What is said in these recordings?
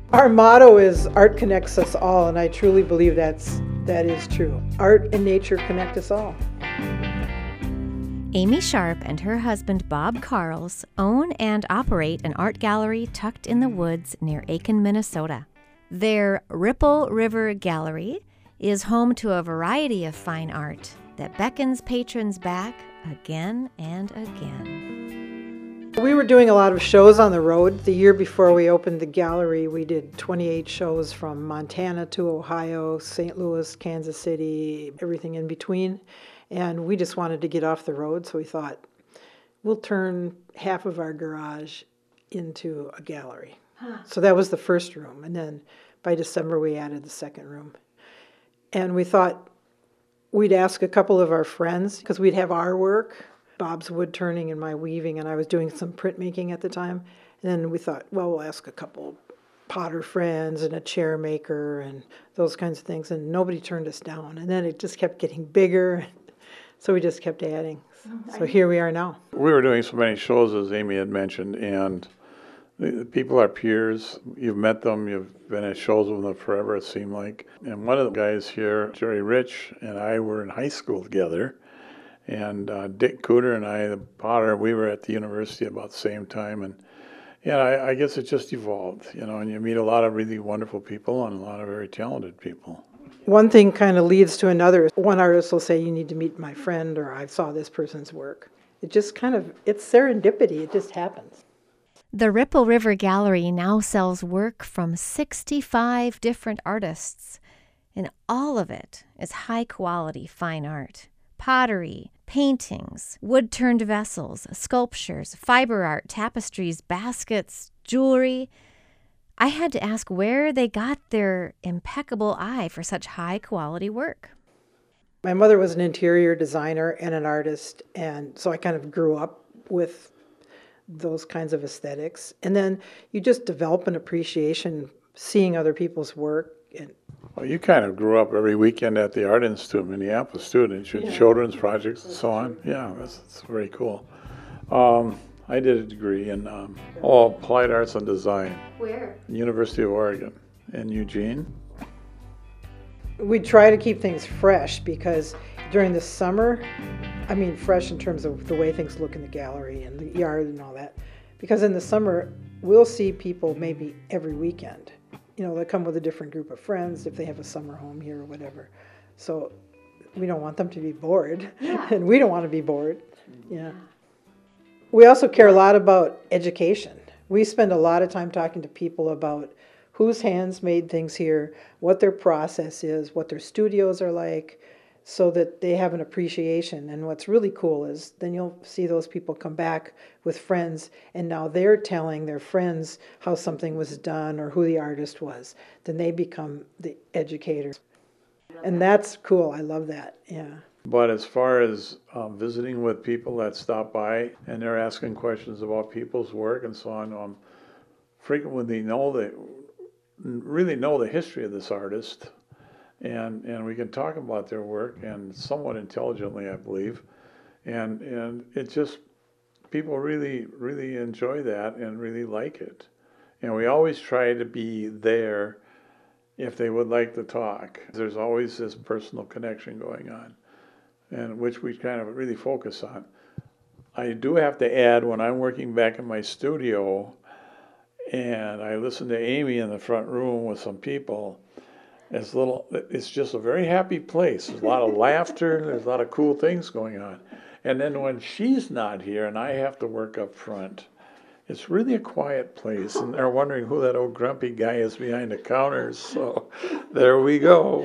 Our motto is art connects us all, and I truly believe that is true. Art and nature connect us all. Amy Sharp and her husband Bob Carls own and operate an art gallery tucked in the woods near Aiken, Minnesota. Their Ripple River Gallery is home to a variety of fine art that beckons patrons back again and again. We were doing a lot of shows on the road. The year before we opened the gallery, we did 28 shows from Montana to Ohio, St. Louis, Kansas City, everything in between. And we just wanted to get off the road, so we thought, we'll turn half of our garage into a gallery. So that was the first room, and then by December we added the second room. And we thought we'd ask a couple of our friends, because we'd have our work, Bob's wood turning and my weaving, and I was doing some printmaking at the time. And then we thought, well, we'll ask a couple potter friends and a chair maker and those kinds of things, and nobody turned us down. And then it just kept getting bigger, so we just kept adding. So here we are now. We were doing so many shows, as Amy had mentioned, and the people are peers. You've met them, you've been at shows with them forever, it seemed like. And one of the guys here, Jerry Rich, and I were in high school together. And Dick Cooter and I, the potter, we were at the university about the same time. And yeah, I guess it just evolved, and you meet a lot of really wonderful people and a lot of very talented people. One thing kind of leads to another. One artist will say, you need to meet my friend, or I saw this person's work. It just it's serendipity. It just happens. The Ripple River Gallery now sells work from 65 different artists, and all of it is high-quality fine art. Pottery, paintings, wood-turned vessels, sculptures, fiber art, tapestries, baskets, jewelry. I had to ask where they got their impeccable eye for such high-quality work. My mother was an interior designer and an artist, and so I kind of grew up with those kinds of aesthetics. And then you just develop an appreciation seeing other people's work. Well, you kind of grew up every weekend at the Art Institute in Minneapolis, too, didn't you? Yeah. Children's projects and so on. Yeah, that's very cool. I did a degree in applied arts and design. Where? University of Oregon in Eugene. We try to keep things fresh because during the summer, fresh in terms of the way things look in the gallery and the yard and all that, because in the summer, we'll see people maybe every weekend. They come with a different group of friends if they have a summer home here or whatever. So we don't want them to be bored, and we don't want to be bored. Yeah. We also care a lot about education. We spend a lot of time talking to people about whose hands made things here, what their process is, what their studios are like, so that they have an appreciation. And what's really cool is then you'll see those people come back with friends, and now they're telling their friends how something was done or who the artist was. Then they become the educators. And that's cool. I love that. Yeah. But as far as visiting with people that stop by and they're asking questions about people's work and so on, frequently really know the history of this artist. And we can talk about their work, and somewhat intelligently, I believe. And it just, people really, really enjoy that and really like it. And we always try to be there if they would like to talk. There's always this personal connection going on, and which we kind of really focus on. I do have to add, when I'm working back in my studio and I listen to Amy in the front room with some people, it's just a very happy place. There's a lot of laughter, there's a lot of cool things going on. And then when she's not here and I have to work up front, it's really a quiet place, and they're wondering who that old grumpy guy is behind the counters. So there we go.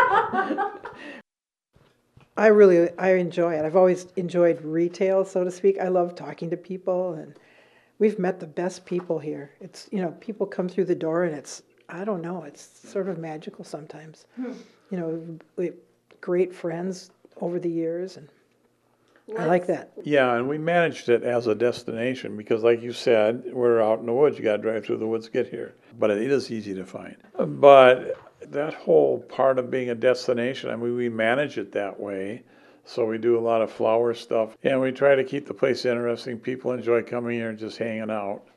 I enjoy it. I've always enjoyed retail, so to speak. I love talking to people, and we've met the best people here. It's, people come through the door, and it's sort of magical sometimes. We great friends over the years, and I like that. Yeah, and we managed it as a destination because, like you said, we're out in the woods. You got to drive through the woods to get here. But it is easy to find. But that whole part of being a destination, we manage it that way. So we do a lot of flower stuff, and we try to keep the place interesting. People enjoy coming here and just hanging out.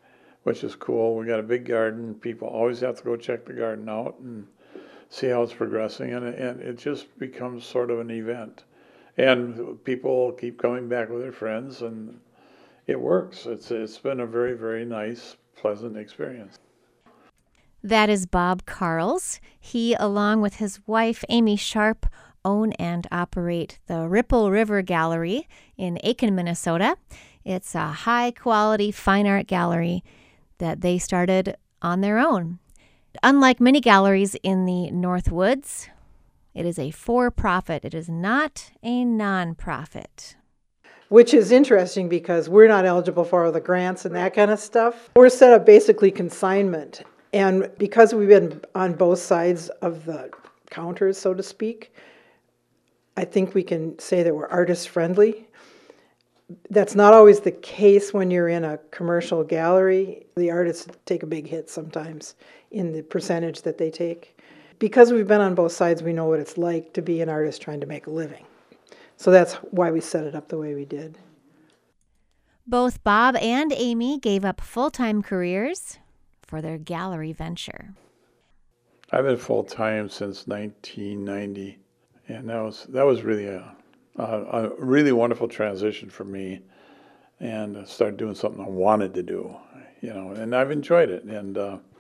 which is cool. We got a big garden. People always have to go check the garden out and see how it's progressing, and it just becomes sort of an event. And people keep coming back with their friends, and it works. It's been a very, very nice, pleasant experience. That is Bob Carls. He, along with his wife, Amy Sharp, own and operate the Ripple River Gallery in Aiken, Minnesota. It's a high-quality fine art gallery that they started on their own. Unlike many galleries in the North Woods, it is a for-profit. It is not a non-profit. Which is interesting because we're not eligible for all the grants and that kind of stuff. We're set up basically consignment. And because we've been on both sides of the counters, so to speak, I think we can say that we're artist friendly. That's not always the case when you're in a commercial gallery. The artists take a big hit sometimes in the percentage that they take. Because we've been on both sides, we know what it's like to be an artist trying to make a living. So that's why we set it up the way we did. Both Bob and Amy gave up full-time careers for their gallery venture. I've been full-time since 1990, and that was really a really wonderful transition for me, and started doing something I wanted to do, and I've enjoyed it, and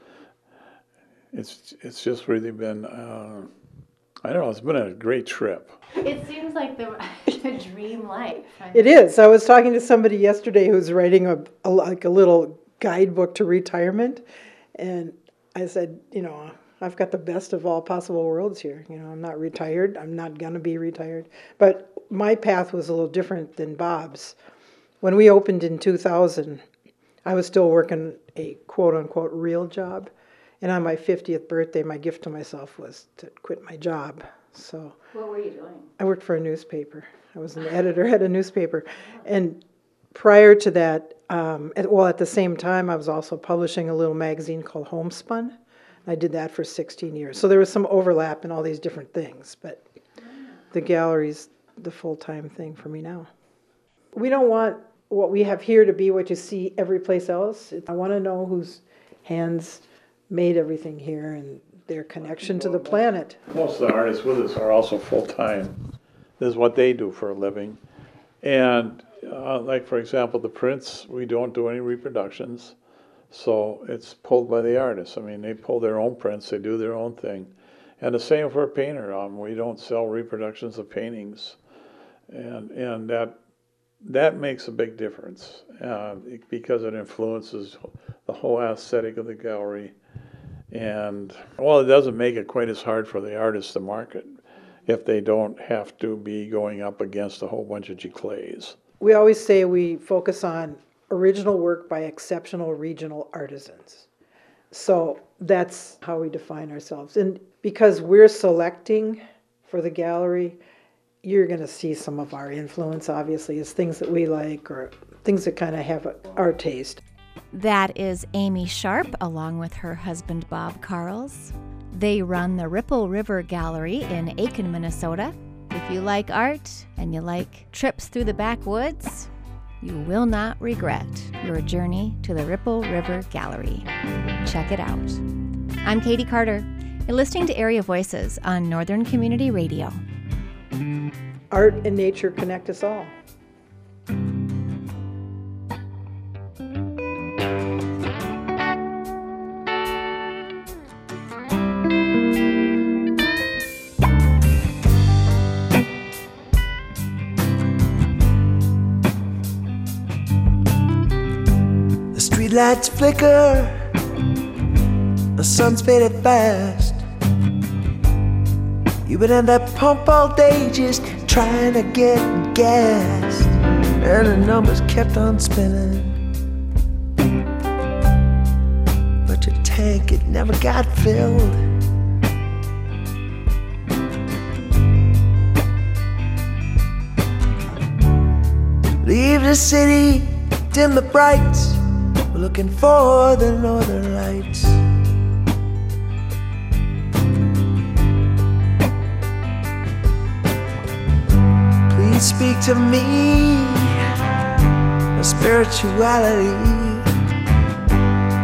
it's just really been, I don't know, it's been a great trip. It seems like the dream life. It is. I was talking to somebody yesterday who's writing a little guidebook to retirement, and I said, I've got the best of all possible worlds here. I'm not retired. I'm not going to be retired. But my path was a little different than Bob's. When we opened in 2000, I was still working a quote-unquote real job. And on my 50th birthday, my gift to myself was to quit my job. So what were you doing? I worked for a newspaper. I was an editor at a newspaper. And prior to that, at the same time, I was also publishing a little magazine called Homespun. I did that for 16 years. So there was some overlap in all these different things, but the gallery's the full-time thing for me now. We don't want what we have here to be what you see every place else. I want to know whose hands made everything here and their connection to the planet. Most of the artists with us are also full-time. This is what they do for a living. And like, for example, the prints, we don't do any reproductions. So it's pulled by the artists. I mean, they pull their own prints, they do their own thing. And the same for a painter. We don't sell reproductions of paintings. And that makes a big difference because it influences the whole aesthetic of the gallery. And, well, it doesn't make it quite as hard for the artists to market if they don't have to be going up against a whole bunch of giclées. We always say we focus on original work by exceptional regional artisans. So that's how we define ourselves. And because we're selecting for the gallery, you're going to see some of our influence, obviously, as things that we like or things that kind of have our taste. That is Amy Sharp, along with her husband, Bob Carls. They run the Ripple River Gallery in Aiken, Minnesota. If you like art and you like trips through the backwoods, you will not regret your journey to the Ripple River Gallery. Check it out. I'm Katie Carter. You're listening to Area Voices on Northern Community Radio. Art and nature connect us all. Lights flicker, the sun's faded fast. You've been at that pump all day just trying to get gas, and the numbers kept on spinning, but your tank, it never got filled. Leave the city, dim the brights, we're looking for the northern lights. Please speak to me of spirituality.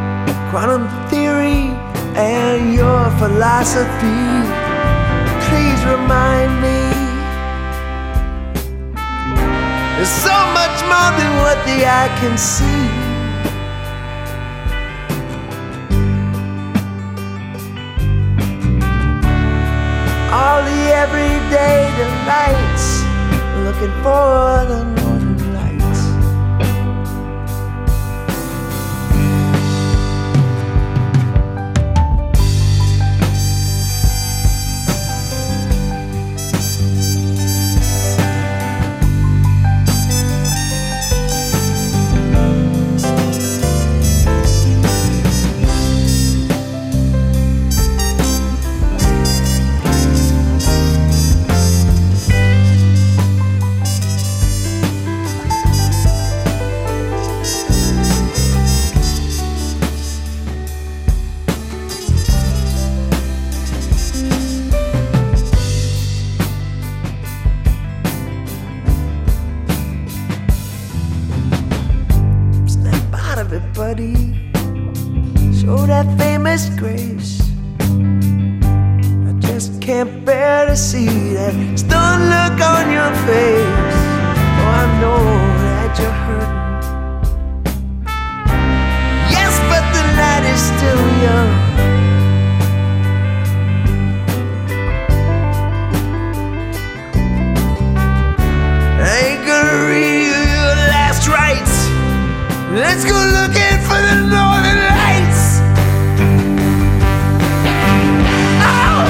quantum theory and your philosophy. Please remind me there's so much more than what the eye can see. All the everyday delights, looking for the northern lights. Buddy, show that famous grace. I just can't bear to see that stunned look on your face. Oh, I know that you're hurting. Yes, but the night is still young. I ain't gonna read your last rites. Let's go looking for the northern lights. Oh!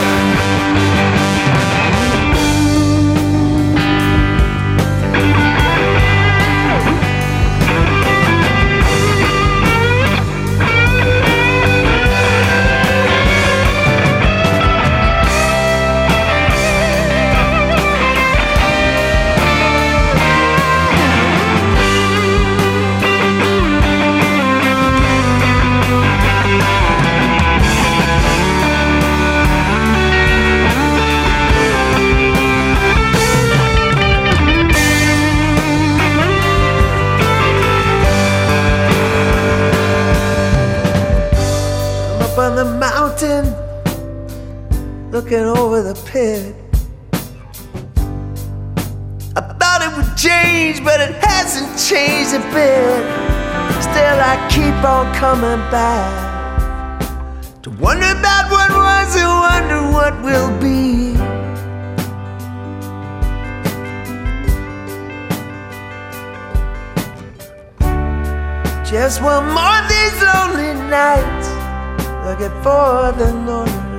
On the mountain, looking over the pit. I thought it would change, but it hasn't changed a bit. Still I keep on coming back to wonder about what was and wonder what will be. Just one more of these lonely nights, looking for the northern